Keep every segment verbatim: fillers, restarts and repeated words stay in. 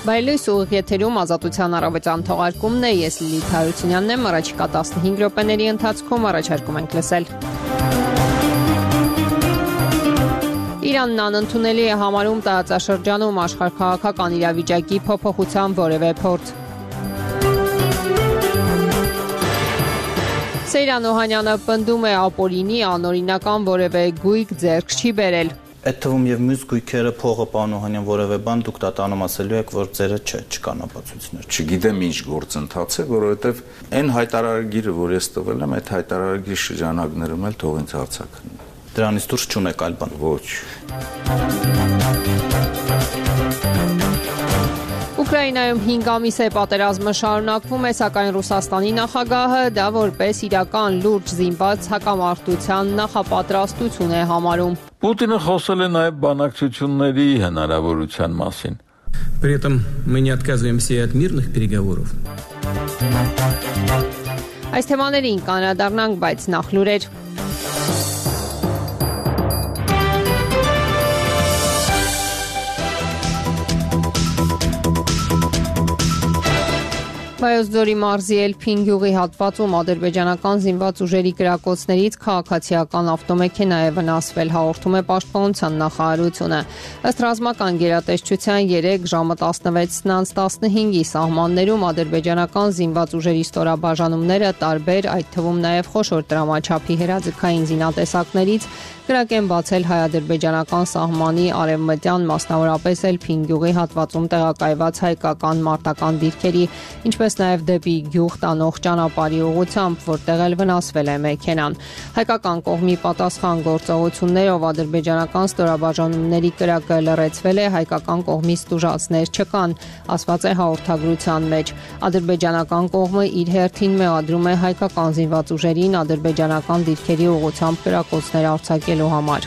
Բայլույս ուղիղ եթերում ազատության առավոտյան թողարկումն է, ես Լիլիթ Հարությունյանն եմ, առաջիկա տասնհինգ րոպեների ընթացքում առաջարկում ենք լսել։ Իրանն անընդունելի է համարում տարածաշրջանում աշխարհաքաղաքական իրավիճակի փոփոխության որևէ փորձ։ Սեյրան Օհանյանը պնդում է ապօրինի անօրինական որևէ գույք ձեռք չի բերել։ Այդ թվում եւ մյուս գույքերը փողը պարոն Օհանյան որևէ բան դուք դատանում ասելու եք, որ ձերը չէ, չկան ապացույցներ։ Չգիտեմ ինչ գործընթաց է, որովհետեւ այն հայտարարագիրը, որ ես տվել եմ, այդ հայտարարագիրի շրջանակներում էլ թող ինձ հարցակն։ Դրանից դուրս չունեք այլ բան։ Ոչ։ Ուկրաինայում հինգ ամիս է պատերազմը շարունակվում է, սակայն Ռուսաստանի նախագահը դա որպես իրական լուրջ զինված հակամարտության նախապատրաստություն է համարում։ Պուտինը խոսել է նաև բանակցությունների հնարավորության մասին։ При этом мы не отказываемся и от мирных переговоров. Այս թեմաներին կանրադառնանք, բայց նախ լուրեր։ Վայոց-Ձորի մարզի Էլփին գյուղի հատվածում ադրբեջանական զինված ուժերի կրակոցներից քաղաքացիական ավտոմեքենա է վնասվել, հաղորդում է Պաշտպանության նախարարությունը։ Ըստ ռազմական գերատեսչության երեկ ժամը տասնվեցն տասնհինգի սահմաններում ադրբեջանական զինված ուժերի ստորաբաժանումները տարբեր, այդ թվում նաև խոշոր տրամաչափի հրաձգային զինատեսակներից կրակ են բացել հայ-ադրբեջանական սահմանի արևմտյան, մասնավորապես Էլփին գյուղի հատվածում տեղակայված հայկական մարտական դիրքերի, ինչպես նաև դեպի գյուղ տանող ճանապարհի ուղղությամբ, որտեղ էլ վնասվել է մեքենան։ Հայկական կողմի պատասխան գործողություններով ադրբեջանական ստորաբաժանումների կրակը լռեցվել է, հայկական կողմից տուժածներ չկան, ասված է հաղորդագրության մեջ։ Ադրբեջանական կողմը իր հերթին մեղադրում է հայկական զինված ուժերին ադրբեջանական դիրքերի ուղղությամբ կրակոցներ արձակել համար։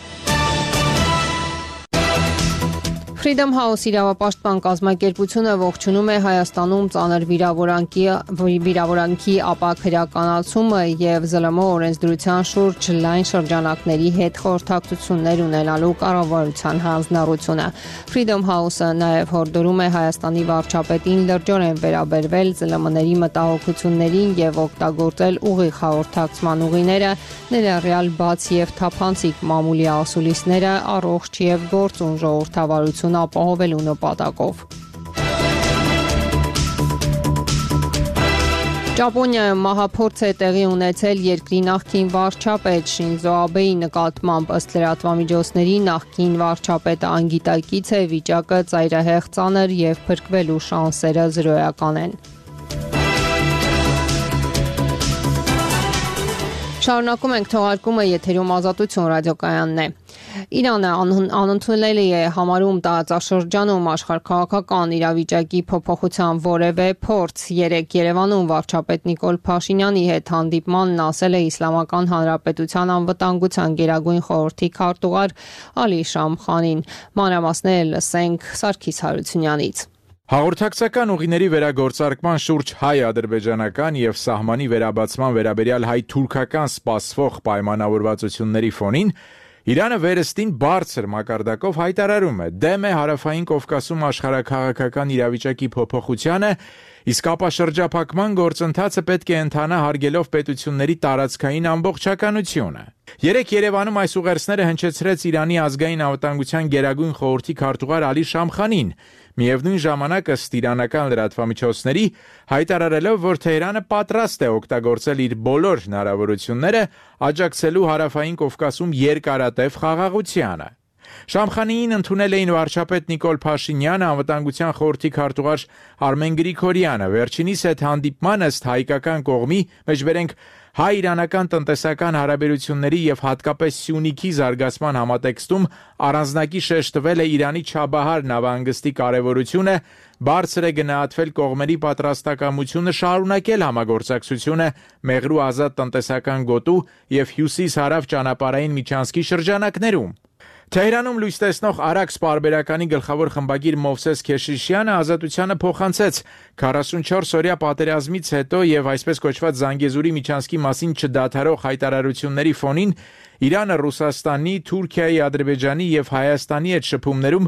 Freedom House իրավապաշտպան կազմակերպությունը ողջունում է Հայաստանում ծանր վիրավորանքի վիրավորանքի ապակ հրականացումը եւ զլ մ օրենսդրության շուրջ լայն շրջանակների հետ խորհրդակցություններ ունենալու կառավարության հանձնառությունը։ Freedom House-ը նաեւ հորդորում է Հայաստանի վարչապետին լրջորեն վերաբերվել զլ մ-ների մտահոգություններին եւ օգտագործել ուղիղ հաղորդակցման ուղիները, ներառյալ բաց եւ թափանցիկ մամուլի ասուլիսները, առողջ եւ գործուն ժողովրդավարություն ապահովելու նպատակով։ Ճապոնիայում մահափորձ է տեղի ունեցել երկրի նախկին վարչապետ Շինզո Աբեի նկատմամբ, ըստ լրատվամիջոցների նախկին վարչապետը անգիտակից է, վիճակը ծայրահեղ ծանր եւ փրկվելու շանսերը զրոյական են։ Շարունակում ենք թողարկումը, եթերում Ազատություն ռադիոկայանն է։ Իրանը անընդունելի է համարում տարածաշրջանում աշխարհաքաղաքական իրավիճակի փոփոխության որևէ փորձ։ Երեկ Երևանում վարչապետ Նիկոլ Փաշինյանի հետ հանդիպմանն ասել է Իսլամական Հանրապետության անվտանգության գերագույն խորհրդի քարտուղար Ալի Շամխանին։ Մանրամասները լսենք Սարգիս Հարությունյանից։ Հաղորդակցական ուղիների վերագործարկման շուրջ հայ-ադրբեջանական եւ սահմանի վերաբացման վերաբերյալ հայ-թուրքական սպասվող պայմանավորվածությունների ֆոնին Իրանը վերստին բարձր մակարդակով հայտարարում է դեմ է Հարավային Կովկասում աշխարհաքաղաքական իրավիճակի փոփոխությանը, իսկ ապաշրջափակման գործընթացը պետք է ընթանա հարգելով պետությունների տարածքային ամբողջականությունը։ Երեկ Երևանում այս ուղերձները հնչեցրեց Իրանի ազգային անվտանգության գերագույն խորհրդի քարտուղար Ալի Շամխանին, միևնույն ժամանակ ըստ իրանական լրատվամիջոցների հայտարարելով, որ Թեհրանը պատրաստ է օգտագործել իր բոլոր հնարավորությունները աջակցելու Հարավային Կովկասում երկարատև խաղաղությանը։ Շամխանիին ընդունել էին վարչապետ Նիկոլ Փաշինյանը, անվտանգության խորհրդի քարտուղար Արմեն Գրիգորյանը, վերջինիս հետ հանդիպման ըստ հայկական կողմի, մեջբերենք հայ-իրանական տնտեսական հարաբերությունների եւ հատկապես Սյունիքի զարգացման համատեքստում առանձնակի շեշտվել է Իրանի Չաբահար նավահանգստի կարեւորությունը, բարձր է գնահատվել կողմերի պատրաստակամությունը շարունակել համագործակցությունը Մեղրու ազատ տնտեսական գոտու եւ հյուսիս-հարավ ճանապարհային միջանցքի շրջանակներում։ Թեհրանում լույս տեսնող Արաքս պարբերականի գլխավոր խմբագիր Մովսես Քեշիշյանը ազատությանը փոխանցեց քառասունչորս օրյա պատերազմից հետո եւ այսպես կոչված Զանգեզուրի միջանցքի մասին չդադարող հայտարարությունների ֆոնին Իրանը Ռուսաստանի, Թուրքիայի, Ադրբեջանի եւ Հայաստանի հետ շփումներում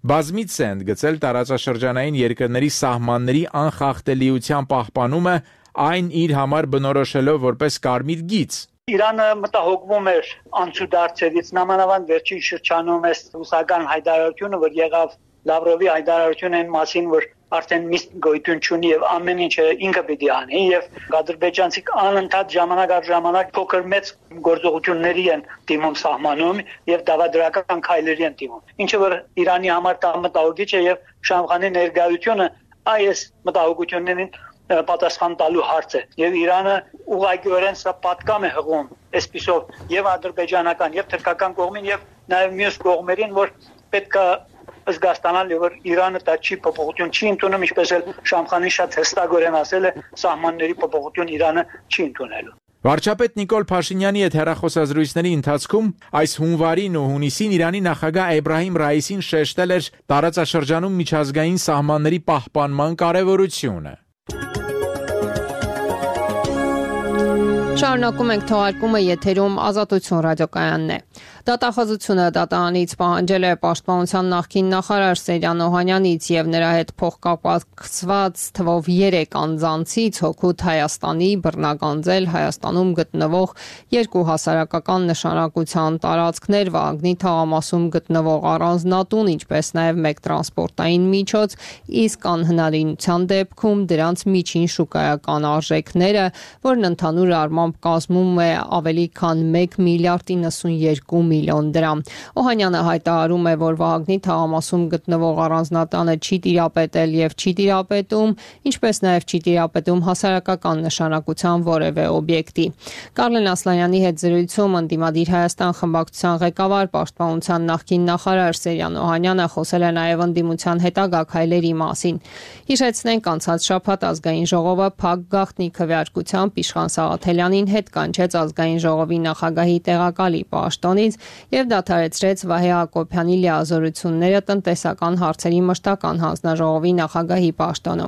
բազմից է ընդգծել տարածաշրջանային երկրների սահմանների անխախտելիության պահպանումը, այն իր համար բնորոշելով որպես կարմիր գիծ։ Իրանը մտահոգվում էր անցուդարձերից, նամանավանդ վերջին շրջանում է ռուսական հայտարարությունը, որ եղավ Լավրովի հայտարարությունն մասին, որ արդեն միստ գոյություն չունի եւ ամեն ինչը ինքը պիտի անի եւ ադրբեջանցիք անընդհատ ժամանակ առ ժամանակ փոքր մեծ գործողությունների են դիմում սահմանում եւ դավադրական քայլերի են դիմում, ինչը որ Իրանի համար մտահոգիչ է եւ Շամխանի ներկայությունը այս մտահոգություններին պատասխան տալու հարց է եւ Իրանը ուղղակիորեն սա պատկամ է հղում այսպիսով եւ ադրբեջանական եւ թուրքական կողմին եւ նաեւ մյուս կողմերին, որ պետք է զգաստանալ, որ Իրանը դա չի փոփոխություն չի ընդունում, ինչպես էլ Շամխանի շատ հստակորեն ասել է, սահմանների փոփոխություն Իրանը չի ընդունելու։ Վարչապետ Նիկոլ Փաշինյանի հետ հեռախոսազրույցների ընթացքում այս հունվարին ու հունիսին Իրանի նախագահ Էբրահիմ Ռայիսին շեշտել էր տարածաշրջանում միջազգային սահմանների պահպանման կարևորությունը։ Շարունակում ենք թողարկումը եթերում Ազատություն ռադիոկայանն է։ Դատախազությունը դատարանից պահանջել է Պաշտպանության նախկին նախարար Սերյան Օհանյանից եւ նրա հետ փոխկապակցված թվով երեք անձանցից հօգուտ Հայաստանի բռնագանձել Հայաստանում գտնվող երկու հասարակական նշանակության տարածքներ Վահագնի թաղամասում գտնվող առանձնատուն, ինչպես նաեւ մեկ տրանսպորտային միջոց, իսկ անհնարինության դեպքում դրանց միջին շուկայական արժեքները, որն ընդհանուր առմամբ կազմում է ավելի քան մեկ միլիարդ իննսունյերկու միլիոն դրամ։ Օհանյանը հայտարարում է, որ Վահագնի թաղամասում գտնվող առանձնատանը չի տիրապետել եւ չի տիրապետում, ինչպես նաեւ չի տիրապետում հասարակական նշանակության որևէ օբյեկտի։ Կարլեն Ասլանյանի հետ զրույցում ընդդիմադիր Հայաստան խմբակցության ղեկավար Պաշտպանության նախկին նախարար Սերյան Օհանյանը խոսել է նաեւ ընդդիմության հետագա քայլերի մասին։ Հիշեցնենք, անցած շաբաթ ազգային ժողովը փակ գաղտնի քվեարկությամբ Իշխան Սաղաթելյանին հետ կանչեց ազգային ժողովի նախագահի տեղակալի պաշտոնից եւ դադարեցրեց Վահե Հակոբյանի լիազորությունները տնտեսական հարցերի մշտական հանձնաժողովի նախագահի պաշտոնում։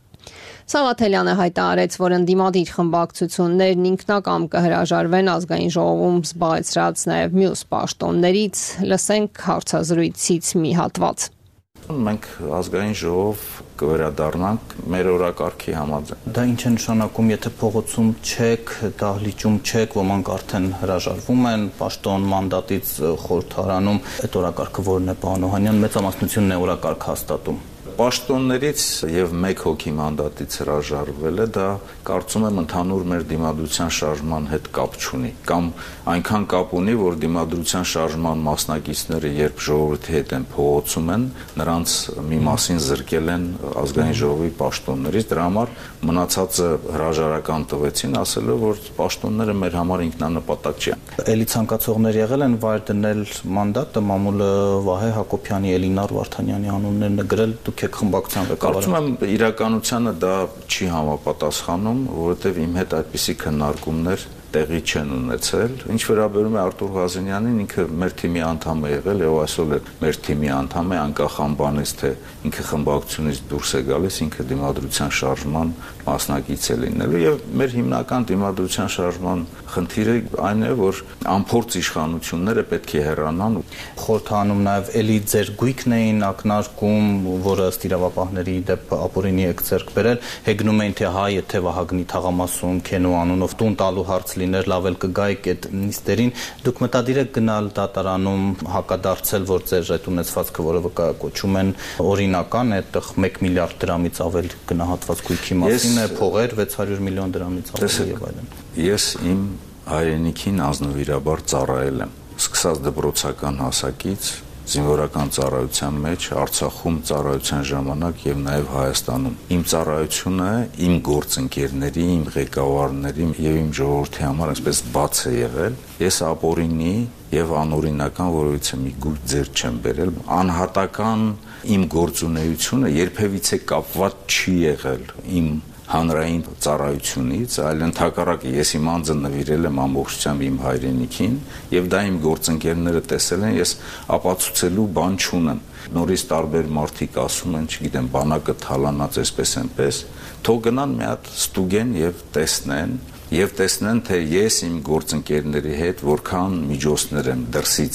Սաղաթելյանը հայտարարեց, որ ընդդիմադիր խմբակցություններն ինքնակամ կհրաժարվեն ազգային ժողովում զբաղեցրած նաեւ մյուս պաշտոններից։ Լսենք հարցազրույցից մի հատված։ Մենք ազգային ժողով կվերադառնանք մեր օրակարգի համաձայն։ Դա ինչ է նշանակում, եթե փողոցում չեք, դահլիճում չեք, ոմանք արդեն հրաժարվում են պաշտոն մանդատից խորհրդարանում, այդ օրակարգը որն է, պարոն Օհանյան, մեծամասնությունն է օրակարգ հաստատում։ Պաշտոններից եւ մեկ հոգի մանդատից հրաժարվելը դա կարծում եմ ընդհանուր մեր դիմադրության շարժման հետ կապ չունի կամ այնքան կապ ունի, որ դիմադրության շարժման մասնակիցները երբ ժողովրդի հետ են փողոցում են, նրանց մի մասին զրկել են ազգային ժողովի պաշտոններից, դրա համար մնացածը հրաժարական տվեցին, ասելով որ պաշտոնները մեր համար ինքնանպատակ չի։ Էլի ցանկացողներ եղել են վայր դնել մանդատը, մամուլը Վահե Հակոբյանի, Էլինար Վարդանյանի անուններն է գրել, դուք խմբակցության ղեկավարը։ Կարծում եմ իրականությանը դա չի համապատասխանում, որովհետև իմ հետ այդպիսի քննարկումներ տեղի չեն ունեցել։ Ինչ վերաբերում է Արտուր Ղազենյանին, ինքը մեր թիմի անդամ է եղել եւ այսօր էլ մեր թիմի անդամ է, անկախ անբանից թե ինքը խմբակցությունից դուրս է գալիս, ինքը դիմադրության շարժման մասնակից է լինելու եւ մեր հիմնական դիմադրության շարժման խնդիրը այն է, որ անփորձ իշխանությունները պետք է հեռանան։ Խորհրդանում նաեւ էլի ձեր գույքն էին ակնարկում, որը ըստ իրավապահների դեպ ապօրինի եք ձեռք բերել, հեգնում էին թե հայ է թե Վահագնի թաղամասում քենու անունով տուն տալու հարց լիներ, լավ էլ կգայիք այդ նիստերին, դուք մտադիր եք գնալ դատարանում հակադարձել, որ ձեր այդ ունեցվածքը, որը կոչում են օրինական, այդտեղ մեկ միլիարդ դրամից ավել գնահատված գույքի մասին է, փողեր վեց հարյուր միլիոն դրամից ավել եւ այլն։ Ես իմ հայրենիքին ազնվիրաբար ծառայել եմ, սկսած դպրոցական հասակից զինվորական ծառայության մեջ, Արցախում ծառայության ժամանակ եւ նաեւ Հայաստանում։ Իմ ծառայությունը իմ գործընկերների, իմ ղեկավարների եւ իմ ժողովրդի համար այսպես բաց է եղել։ Ես ապօրինի եւ անօրինական որևիցե մի գույք ձեռք չեմ բերել։ Անհատական իմ գործունեությունը երբևիցե կապված չի եղել իմ հանրային ծառայությունից, այլ ընդհակառակը ես իմ անձը նվիրել եմ ամբողջությամբ իմ հայրենիքին եւ դա իմ գործընկերները տեսել են, ես ապացուցելու բան չունեմ։ Նորից տարբեր մարդիկ ասում են, չգիտեմ, բանակը թալանած այսպես այնպես, թող գնան մի հատ ստուգեն եւ տեսնեն, եւ տեսնեն թե ես իմ գործընկերների հետ որքան միջոցներ եմ դրսից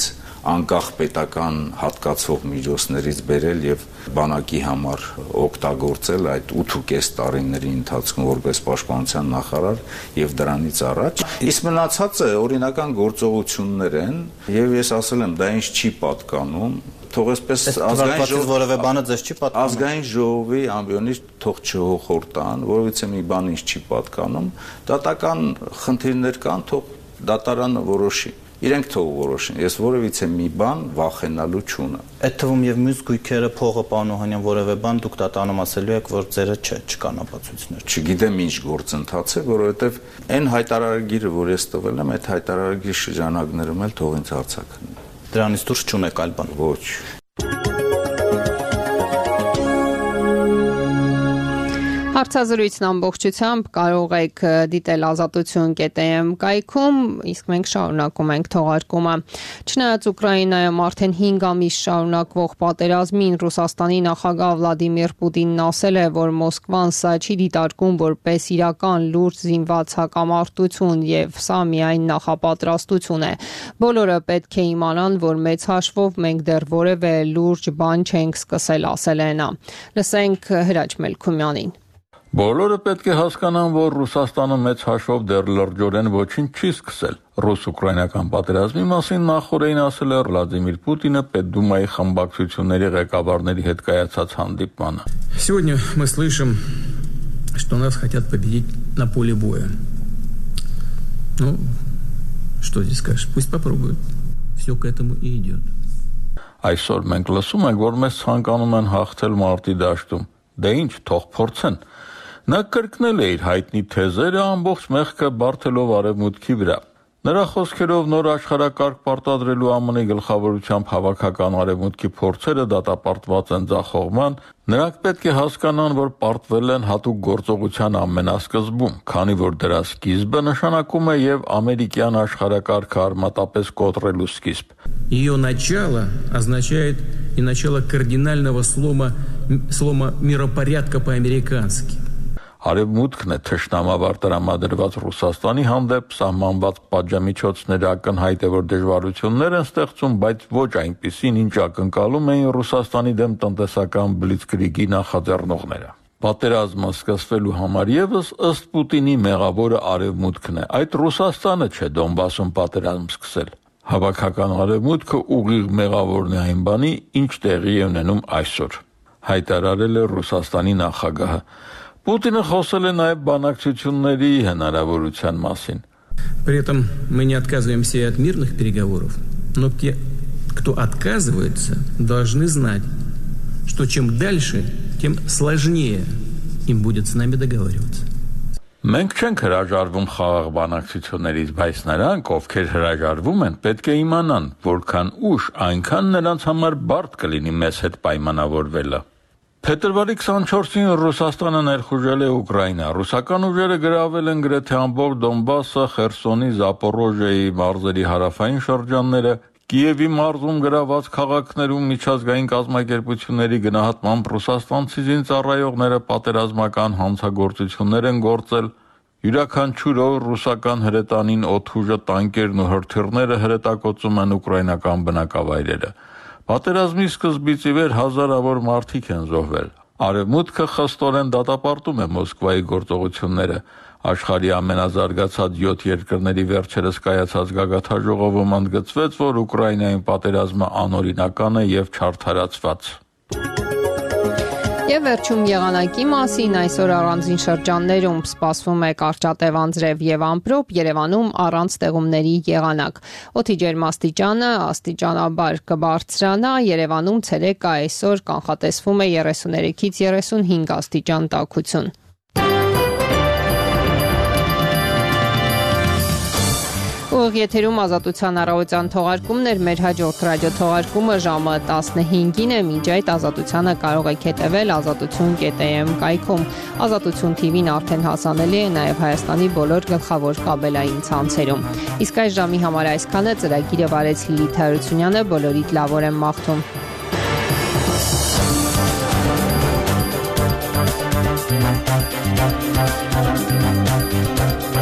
անկախ պետական հատկացվող միջոցներից բերել եւ բանակի համար օգտագործել այդ ութ ու կես տարիների ընթացքում որպես պաշտպանության նախարար եւ դրանից առաջ։ Իսկ մնացածը օրինական գործողություններ են եւ ես ասել եմ, դա ինձ չի պատկանում։ Թող այսպես ազգային ժողովի որևէ բանը ձեզ չի պատկանում։ Ազգային ժողովի ամբիոնից թող չհոխորտան, որովհետեւ մի բան ինձ չի պատկանում։ Դատական խնդիրներ կան, թող դատարանը որոշի։ Իրենք թող որոշեն։ Ես որևիցե մի բան վախենալու չունեմ։ Այդ թվում եւ մյուս գույքերը փողը պարոն Օհանյան որևէ բան դուք դատանում ասելու եք, որ ձերը չէ, չկան ապացույցներ։ Չգիտեմ ինչ գործընթաց է, որովհետեւ այն հայտարարագիրը, որ ես տվել եմ, այդ հայտարարագիրի շրջանակներում էլ թող ինձ հարցակնի։ Դրանից դուրս չունեք այլ բան։ Ոչ։ Հարցազրույցն ամբողջությամբ կարող եք դիտել ազատություն կետ է էմ կայքում, իսկ մենք շարունակում ենք թողարկումը։ Չնայած Ուկրաինայում արդեն հինգ ամիս շարունակվող պատերազմին Ռուսաստանի նախագահ Վլադիմիր Պուտինն ասել է, որ Մոսկվան սա չի դիտարկում որպես իրական լուրջ զինված հակամարտություն եւ սա միայն նախապատրաստություն է։ Բոլորը պետք է իմանան, որ մեծ հաշվով մենք դեռ որևէ լուրջ բան չենք սկսել, ասել է նա։ Լսենք Հրաչ Մելքումյանին։ Բոլորը պետք է հասկանան, որ Ռուսաստանը մեծ հաշվով դեռ լրջորեն ոչինչ չի սկսել։ Ռուս-ուկրաինական պատերազմի մասին նախորդին ասել է Վլադիմիր Պուտինը Պետդումայի խմբակցությունների ղեկավարների հետ կայացած հանդիպմանը։ Сегодня мы слышим, что нас хотят победить на поле боя. Ну, что здесь скажешь? Пусть попробуют. Все к этому и идет. Այսօր մենք լսում ենք, որ մեզ ցանկանում են հաղթել մարտի դաշտում։ Դե ինչ, թող փորձեն։ Նա կրկնել է իր հայտնի թեզերը ամբողջ մեղքը բարթելով արևմուտքի վրա։ Նրա խոսքերով նոր աշխարհակարգ պարտադրելու ԱՄՆ ի գլխավորությամբ հավաքական արևմուտքի փորձերը դատապարտված են ձախողման, նրանք պետք է հասկանան, որ պարտվել են հատուկ գործողության ամենասկզբում, քանի որ դրա սկիզբը նշանակում է եւ ամերիկյան աշխարհակարգը արմատապես կոտրելու սկիզբ։ Ее начало означает и начало кардинального слома слома миропорядка по-американски. Արևմուտքն է թշնամաբար տրամադրված Ռուսաստանի հանդեպ սահմանված պատժամիջոցները ակնհայտ է, որ դժվարություններ են ստեղծում, բայց ոչ այնպիսին, ինչ ակնկալում էին Ռուսաստանի դեմ տնտեսական բլիցկրիգի նախաձեռնողները։ Պատերազմը սկսվելու համար եւս ըստ Պուտինի մեղավորը արևմուտքն է։ Այդ Ռուսաստանը չէ Դոնբասում պատերազմ սկսել։ Հավաքական արևմուտքը ուղիղ մեղավորն է այն բանի, ինչ տեղի է ունենում այսօր, հայտարարել է Ռուսաստանի նախագահը։ Պուտինը խոսել է նաև բանակցությունների հնարավորության մասին։ При этом мы не отказываемся и от мирных переговоров, но те, кто отказывается, должны знать, что чем дальше, тем сложнее им будет с нами договариваться. Մենք չենք հրաժարվում խաղաղ բանակցություններից, բայց նրանք, ովքեր հրաժարվում են, պետք է իմանան, որքան ուշ, այնքան նրանց համար բարդ կլինի մեզ հետ պայմանավորվելը։ Փետրվարի քսանչորսին Ռուսաստանը ներխուժել է Ուկրաինա։ Ռուսական ուժերը գրավել են գրեթե ամբողջ Դոնբասը, Խերսոնի, Զապորոժիայի մարզերի հարավային շրջանները, Կիևի մարզում գրաված քաղաքներում միջազգային կազմակերպությունների գնահատմամբ ռուսաստանցի զինծառայողները պատերազմական հանցագործություններ են գործել։ Յուրաքանչյուր օր ռուսական հրետանին օդուժը, տանկերն ու հրթիռները հրետակոծում են ուկրաինական բնակավայրերը։ Պատերազմի սկզբից ի վեր հազարավոր մարդիկ են զոհվել։ Արևմուտքը խստորեն դատապարտում է Մոսկվայի գործողությունները։ Աշխարհի ամենազարգացած յոթ երկրների վերջերս կայացած գագաթաժողովում ընդգծվեց, որ Ուկրաինայում պատերազմը անօրինական է եւ չարդարացված։ Եվ վերջում եղանակի մասին այսօր առանձին շրջաններում սպասվում է կարճատև անձրև եւ ամպրոպ, Երևանում առանց ստեղումների եղանակ։ Օդի ջերմաստիճանը աստիճանաբար կբարձրանա, Երևանում ցերեկը այսօր կանխատեսվում է երեսուններեքից երեսունհինգ աստիճան տաքություն։ Ուղիղ եթերում Ազատության առավոտյան թողարկումներ, մեր հաջորդ ռադիոթողարկումը ժամը տասնհինգին է, մինչ այդ Ազատությանը կարող եք հետևել ազատություն կետ է էմ կայքում։ Ազատություն Թի Վին արդեն հասանելի է նաև Հայաստանի բոլոր գլխավոր կաբելային ցանցերում։ Իսկ այս ժամի համար այսքանը, ծրագիրը վարեց Լիլիթ Հարությունյանը, բոլորիդ լավ օր եմ մաղթում։ We'll be right back.